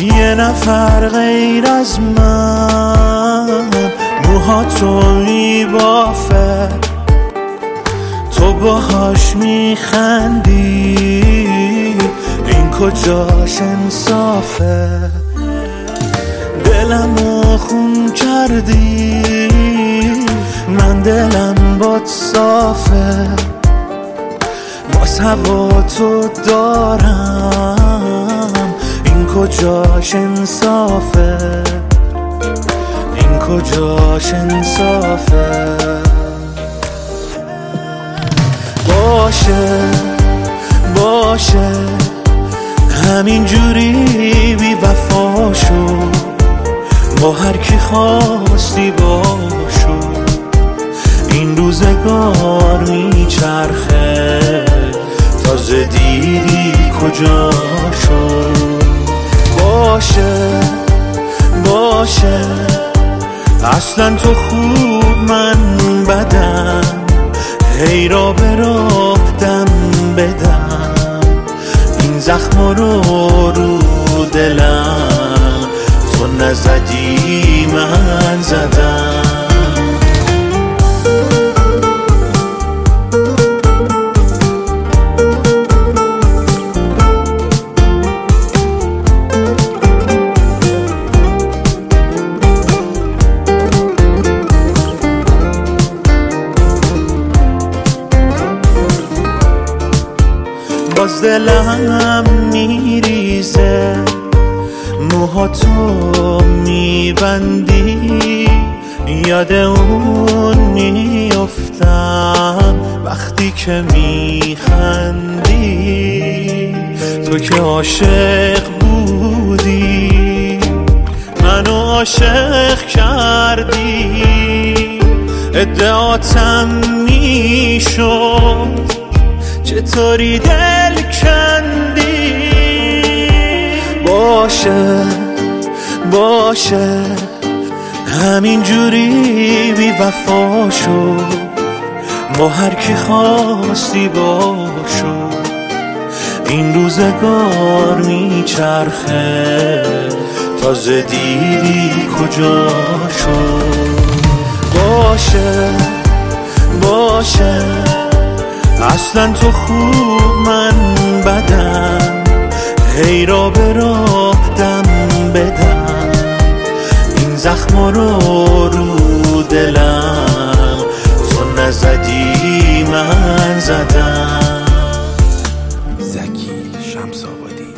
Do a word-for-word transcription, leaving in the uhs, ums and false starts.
یه نفر غیر از من موهاتو میبافه، تو باهاش میخندی، این کجاش انصافه؟ دلمو خون کردی، من دلم باد صافه، باز هوا تو دارم، این کجاش انصافه؟ این کجاش انصافه؟ باشه باشه همین جوری بی وفا شو، با هر کی خواستی باشو، این روزگار میچرخه، تازه دیدی کجا شو. باشه باشه اصلا تو خوب من بدم، هی را به راه دم بدم، این زخم رو رو دلم تو نزدی من زدم. باز دلم میریزه، موهاتو میبندی، یاد اون میافتم وقتی که میخندی، تو که عاشق بودی منو عاشق کردی، ادعاتم میشد چطوری دل کندی. باشه باشه همین جوری بی وفا شو، با هر کی خواستی باشو، این روزگار میچرخه، تازه دیدی کجا شو. باشه باشه اصلا تو خوب من بدم، هی را به راه دم بدم، این زخم رو رو دلم تو نزدی من زدم. زکی شمس آبادی.